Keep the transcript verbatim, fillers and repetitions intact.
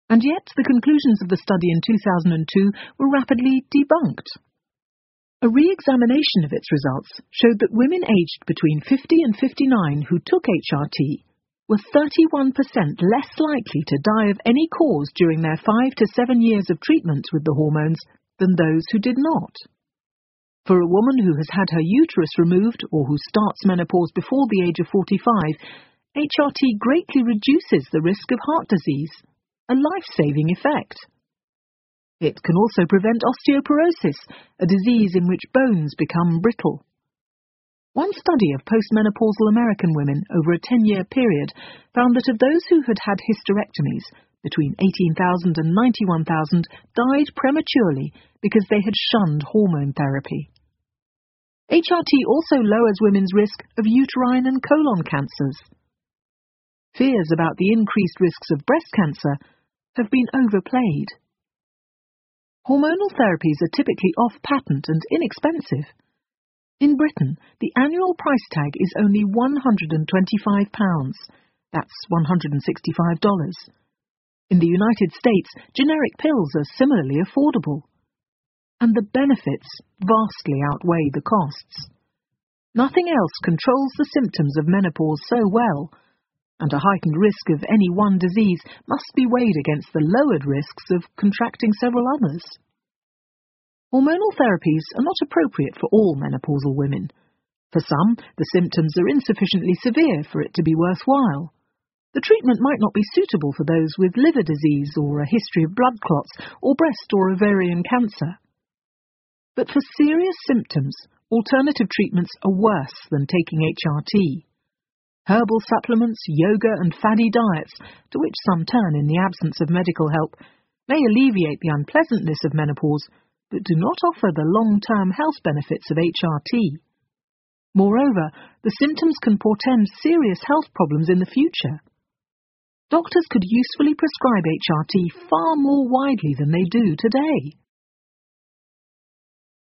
And yet the conclusions of the study in two thousand two were rapidly debunked. A re-examination of its results showed that women aged between fifty and fifty-nine who took H R T were thirty-one percent less likely to die of any cause during their five to seven years of treatment with the hormones than those who did not. For a woman who has had her uterus removed or who starts menopause before the age of forty-five, H R T greatly reduces the risk of heart disease, a life-saving effect. It can also prevent osteoporosis, a disease in which bones become brittle. One study of postmenopausal American women over a ten-year period found that of those who had had hysterectomies, between eighteen thousand and ninety-one thousand died prematurely because they had shunned hormone therapy. H R T also lowers women's risk of uterine and colon cancers. Fears about the increased risks of breast cancer have been overplayed. Hormonal therapies are typically off-patent and inexpensive. In Britain, the annual price tag is only one hundred twenty-five pounds. That's one hundred sixty-five dollars. In the United States, generic pills are similarly affordable. And the benefits vastly outweigh the costs. Nothing else controls the symptoms of menopause so well, and a heightened risk of any one disease must be weighed against the lowered risks of contracting several others. Hormonal therapies are not appropriate for all menopausal women. For some, the symptoms are insufficiently severe for it to be worthwhile. The treatment might not be suitable for those with liver disease or a history of blood clots or breast or ovarian cancer. But for serious symptoms, alternative treatments are worse than taking H R T. Herbal supplements, yoga and faddy diets, to which some turn in the absence of medical help, may alleviate the unpleasantness of menopause, but do not offer the long-term health benefits of H R T. Moreover, the symptoms can portend serious health problems in the future. Doctors could usefully prescribe H R T far more widely than they do today.